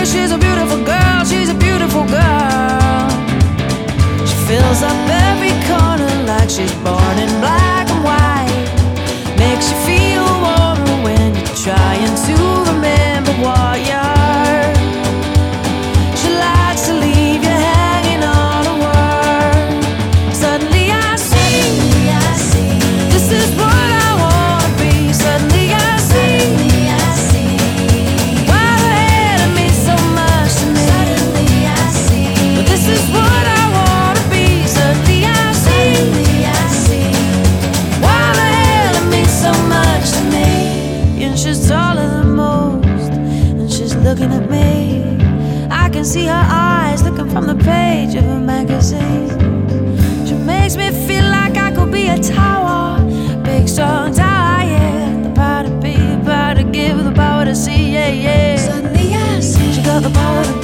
she's a beautiful girl, she's a beautiful girl. She fills up every corner like she's born in black and white. Makes you feel warmer when you're trying to remember what you are. She likes to leave you hanging on a word. Suddenly I see, this is what I wanna be. Suddenly I see, why the hell it means so much to me. But this is what I wanna be. Suddenly I see, why the hell it means so much to me. And she's taller than most, and she's looking at me. I can see her eyes looking from the page of a magazine. She makes me feel like I could be a tower, big strong tower, yeah. The power to be, the power to give, the power to see, yeah, yeah. Suddenly I see she got the power to